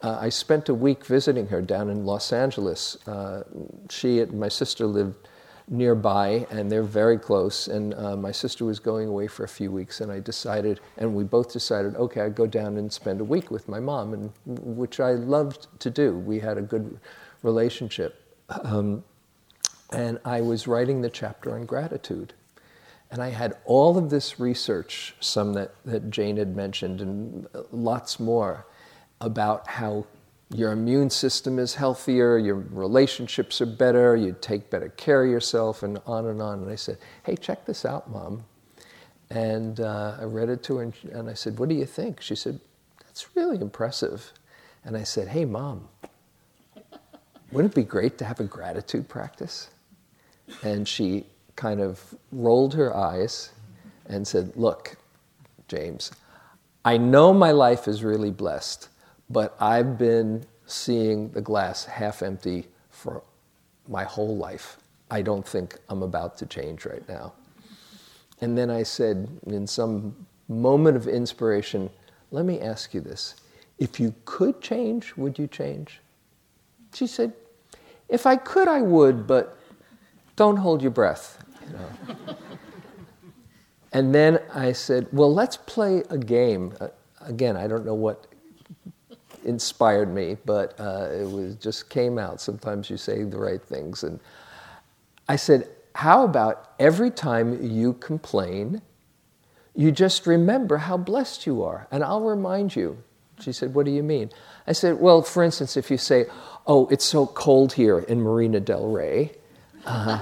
uh, I spent a week visiting her down in Los Angeles. Uh, she and my sister lived nearby, and they're very close. And uh, my sister was going away for a few weeks, and I decided, and we both decided, okay, I'd go down and spend a week with my mom, and which I loved to do. We had a good relationship. Um, and I was writing the chapter on gratitude. And I had all of this research, some that, that Jane had mentioned, and lots more, about how your immune system is healthier, your relationships are better, you take better care of yourself, and on and on. And I said, hey, check this out, Mom. And uh, I read it to her, and, and I said, what do you think? She said, that's really impressive. And I said, hey, Mom, wouldn't it be great to have a gratitude practice? And she kind of rolled her eyes and said, look, James, I know my life is really blessed, but I've been seeing the glass half empty for my whole life. I don't think I'm about to change right now. And then I said, in some moment of inspiration, let me ask you this. If you could change, would you change? She said, if I could, I would, but don't hold your breath. You know. And then I said, well, let's play a game. Uh, again, I don't know what inspired me, but uh, it was just came out. Sometimes you say the right things. And I said, how about every time you complain, you just remember how blessed you are, and I'll remind you. She said, what do you mean? I said, well, for instance, if you say, oh, it's so cold here in Marina del Rey, uh,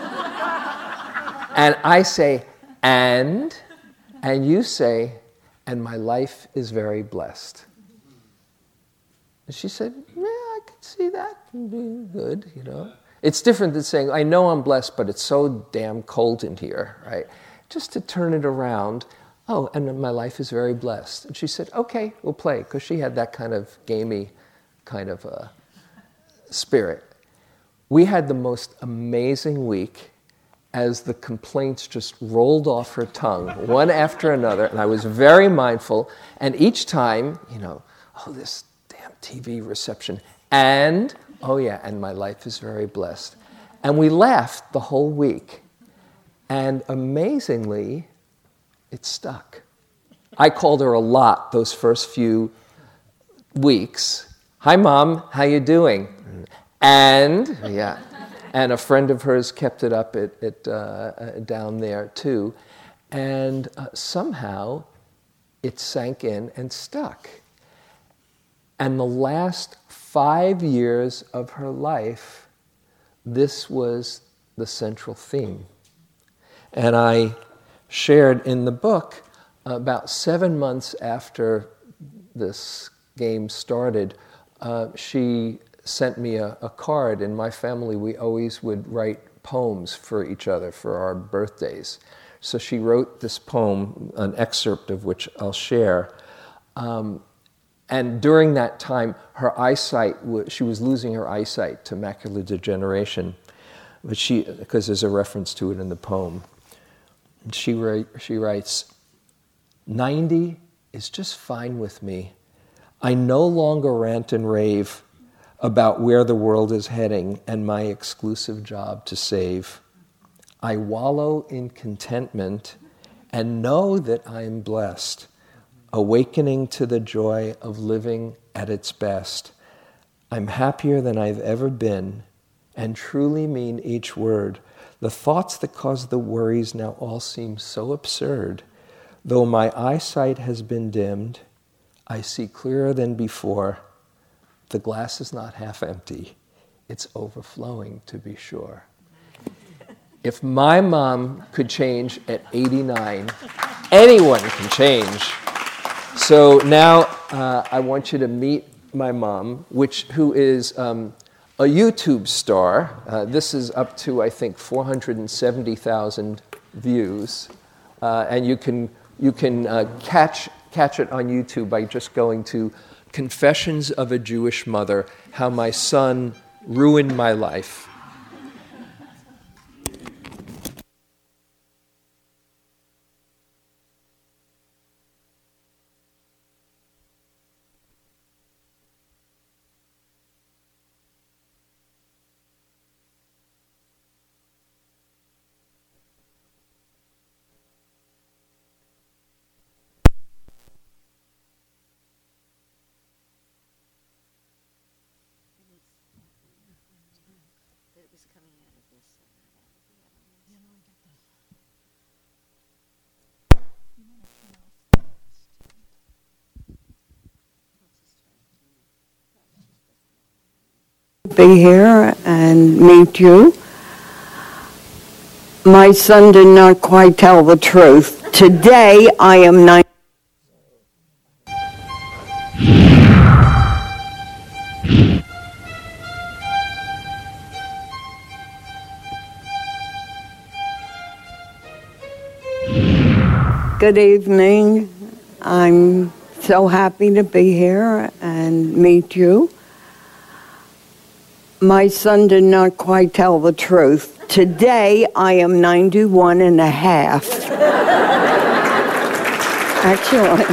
and I say, and, and you say, and my life is very blessed. And she said, yeah, I could see that being good, you know. It's different than saying, I know I'm blessed, but it's so damn cold in here, right? Just to turn it around, oh, and my life is very blessed. And she said, okay, we'll play, because she had that kind of gamey kind of uh, spirit. We had the most amazing week as the complaints just rolled off her tongue, one after another, and I was very mindful, and each time, you know, oh, this damn T V reception, and, oh yeah, and my life is very blessed. And we laughed the whole week, and amazingly, it stuck. I called her a lot those first few weeks. Hi, Mom, how you doing? And, yeah, and a friend of hers kept it up at, at, uh, down there too. And uh, somehow it sank in and stuck. And the last five years of her life, this was the central theme. And I shared in the book, about seven months after this game started, uh, she sent me a, a card. In my family, we always would write poems for each other for our birthdays. So she wrote this poem, an excerpt of which I'll share. Um, and during that time, her eyesight, w- she was losing her eyesight to macular degeneration, but she, because there's a reference to it in the poem. She, write, she writes, ninety is just fine with me. I no longer rant and rave about where the world is heading and my exclusive job to save. I wallow in contentment and know that I am blessed, awakening to the joy of living at its best. I'm happier than I've ever been and truly mean each word. The thoughts that cause the worries now all seem so absurd. Though my eyesight has been dimmed, I see clearer than before. The glass is not half empty. It's overflowing, to be sure. If my mom could change at eighty-nine, anyone can change. So now uh, I want you to meet my mom, which who is um, a YouTube star. Uh, this is up to, I think, four hundred seventy thousand views. Uh, and you can you can uh, catch catch it on YouTube by just going to Confessions of a Jewish Mother, How My Son Ruined My Life. Be here and meet you. My son did not quite tell the truth. Today I am nine. Good evening. I'm so happy to be here and meet you. My son did not quite tell the truth. Today, I am ninety-one and a half. Actually.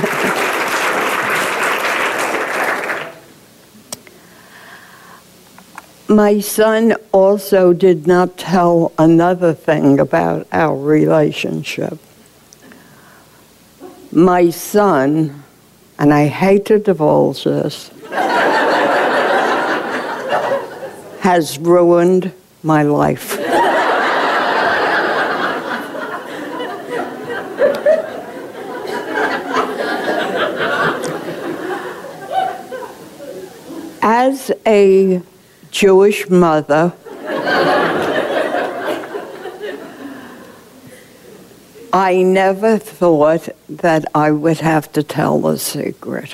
My son also did not tell another thing about our relationship. My son, and I hate to divulge this, has ruined my life. As a Jewish mother, I never thought that I would have to tell the secret.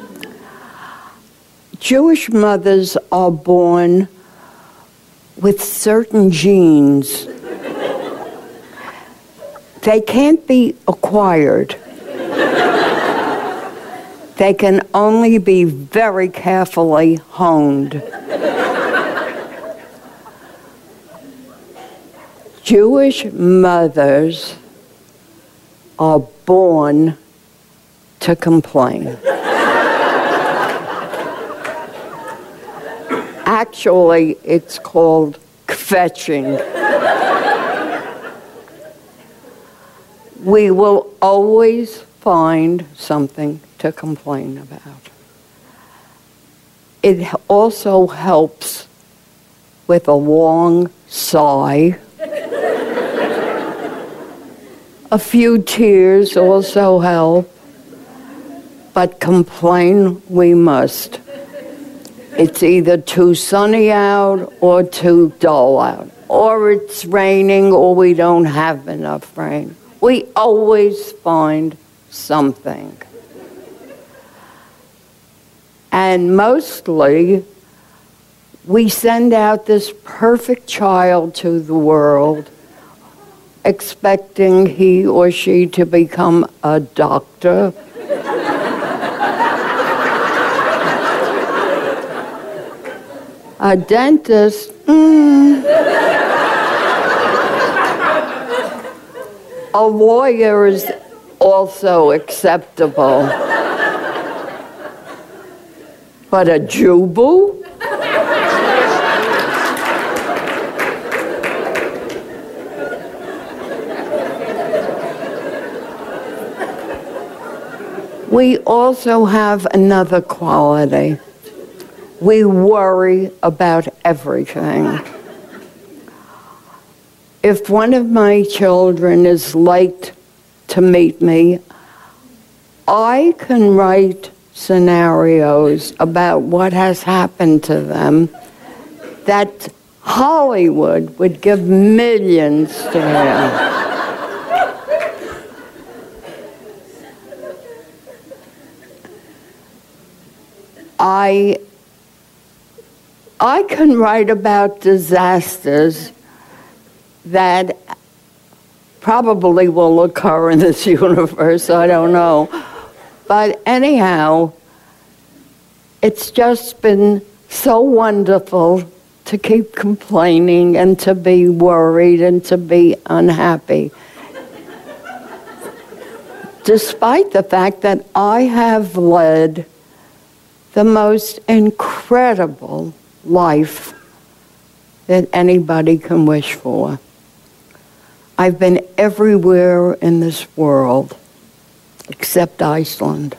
Jewish mothers are born with certain genes. They can't be acquired. They can only be very carefully honed. Jewish mothers are born to complain. Actually, it's called kvetching. We will always find something to complain about. It also helps with a long sigh. A few tears also help, but complain we must. It's either too sunny out or too dull out, or it's raining or we don't have enough rain. We always find something. And mostly, we send out this perfect child to the world, expecting he or she to become a doctor, a dentist, mm, a lawyer is also acceptable, but a Jew-boo? We also have another quality. We worry about everything. If one of my children is late to meet me, I can write scenarios about what has happened to them that Hollywood would give millions to him. I, I can write about disasters that probably will occur in this universe, I don't know. But anyhow, it's just been so wonderful to keep complaining and to be worried and to be unhappy. Despite the fact that I have led the most incredible life that anybody can wish for. I've been everywhere in this world except Iceland.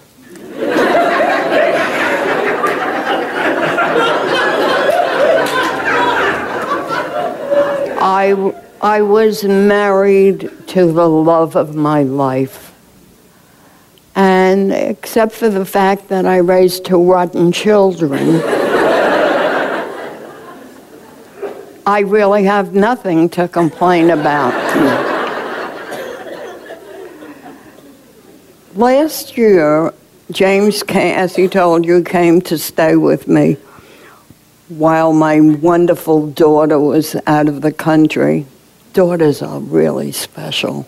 I, I was married to the love of my life. And except for the fact that I raised two rotten children, I really have nothing to complain about. Last year, James came, as he told you, came to stay with me while my wonderful daughter was out of the country. Daughters are really special.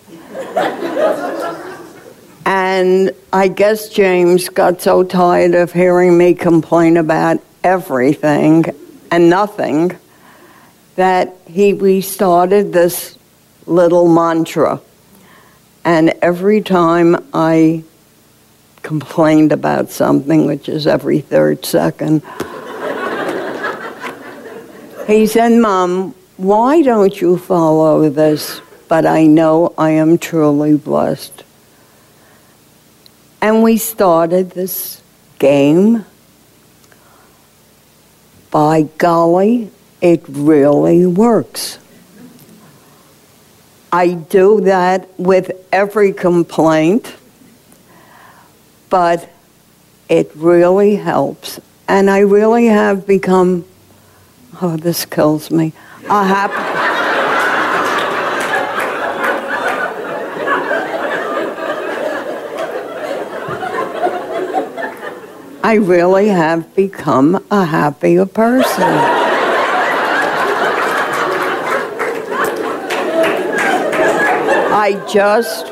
And I guess James got so tired of hearing me complain about everything and nothing that he restarted this little mantra. And every time I complained about something, which is every third second, he said, Mom, why don't you follow this? But I know I am truly blessed. And we started this game. By golly, it really works. I do that with every complaint, but it really helps. And I really have become, oh, this kills me, a happy... I really have become a happier person. I just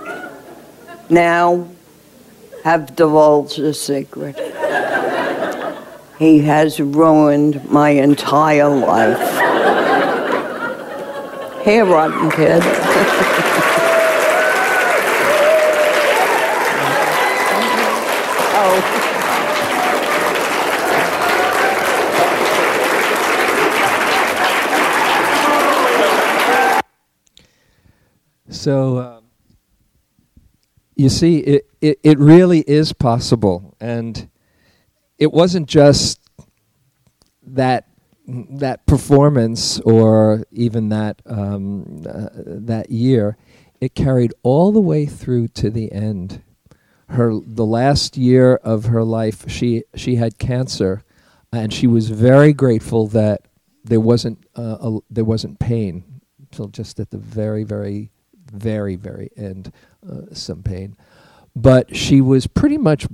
now have divulged a secret. He has ruined my entire life. Here, rotten kid. Oh. So, um, you see, it, it, it really is possible. And it wasn't just that that performance or even that um, uh, that year. It carried all the way through to the end. Her the last year of her life, she she had cancer, and she was very grateful that there wasn't uh, a, there wasn't pain until just at the very very very, very end, uh, some pain. But she was pretty much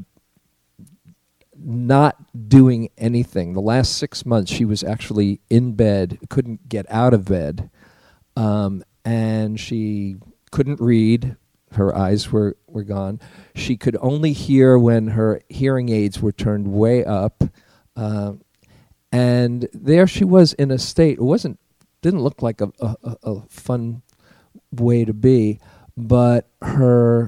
not doing anything. The last six months, she was actually in bed, couldn't get out of bed, um, and she couldn't read. Her eyes were, were gone. She could only hear when her hearing aids were turned way up. Uh, and there she was in a state, it wasn't, didn't look like a, a, a fun way to be, but her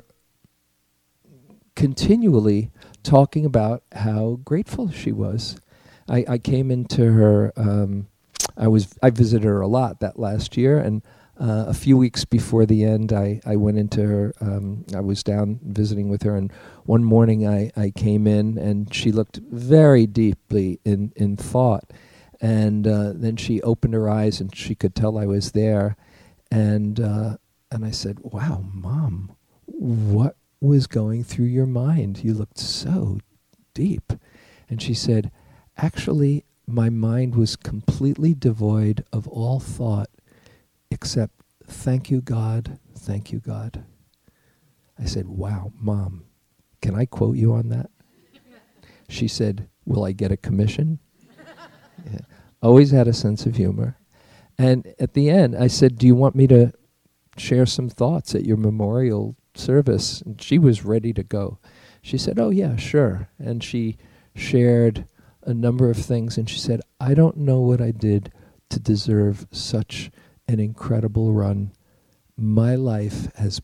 continually talking about how grateful she was. I, I came into her, um, I was I visited her a lot that last year, and uh, a few weeks before the end, I, I went into her, um, I was down visiting with her, and one morning I, I came in, and she looked very deeply in, in thought, and uh, then she opened her eyes, and she could tell I was there. And uh, and I said, wow, Mom, what was going through your mind? You looked so deep. And she said, actually, my mind was completely devoid of all thought except, thank you, God, thank you, God. I said, wow, Mom, can I quote you on that? She said, will I get a commission? Yeah. Always had a sense of humor. And at the end, I said, do you want me to share some thoughts at your memorial service? And she was ready to go. She said, oh, yeah, sure. And she shared a number of things. And she said, I don't know what I did to deserve such an incredible run. My life has,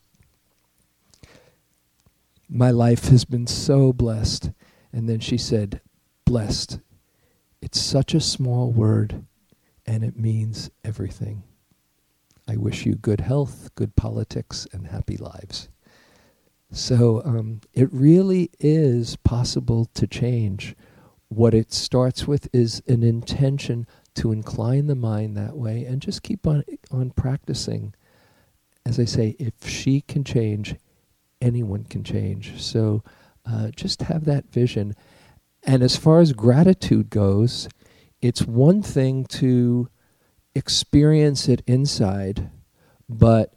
my life has been so blessed. And then she said, blessed. It's such a small word, and it means everything. I wish you good health, good politics, and happy lives. So um, it really is possible to change. What it starts with is an intention to incline the mind that way and just keep on on practicing. As I say, if she can change, anyone can change. So uh, just have that vision. And as far as gratitude goes, it's one thing to experience it inside, but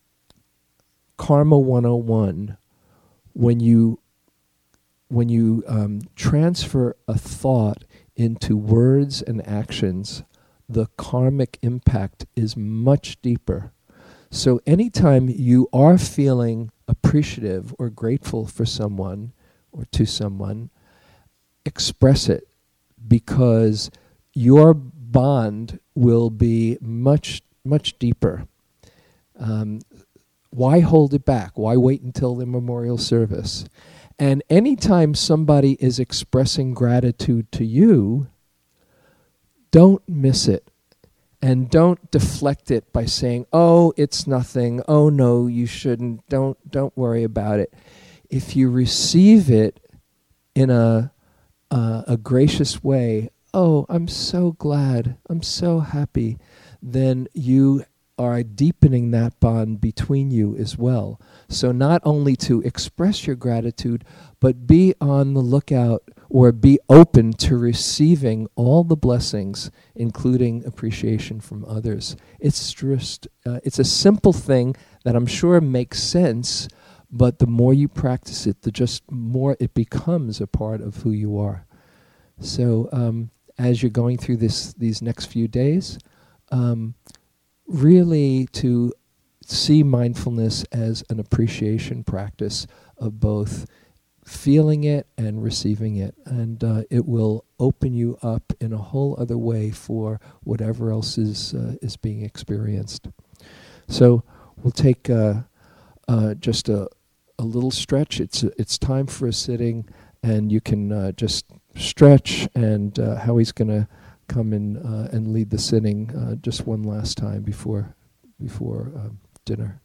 Karma one oh one, when you when you um, transfer a thought into words and actions, the karmic impact is much deeper. So anytime you are feeling appreciative or grateful for someone or to someone, express it, because your bond will be much, much deeper. Um, why hold it back? Why wait until the memorial service? And anytime somebody is expressing gratitude to you, don't miss it. And don't deflect it by saying, oh, it's nothing. Oh, no, you shouldn't. Don't, don't worry about it. If you receive it in a, uh, a gracious way, oh, I'm so glad, I'm so happy, then you are deepening that bond between you as well. So not only to express your gratitude, but be on the lookout or be open to receiving all the blessings, including appreciation from others. It's just, uh, it's a simple thing that I'm sure makes sense, but the more you practice it, the just more it becomes a part of who you are. So um, as you're going through this, these next few days, um, really to see mindfulness as an appreciation practice of both feeling it and receiving it. And uh, it will open you up in a whole other way for whatever else is, uh, is being experienced. So we'll take uh, uh, just a, a little stretch. It's, it's time for a sitting, and you can uh, just stretch, and uh, Howie's going to come in uh, and lead the sitting uh, just one last time before before uh, dinner.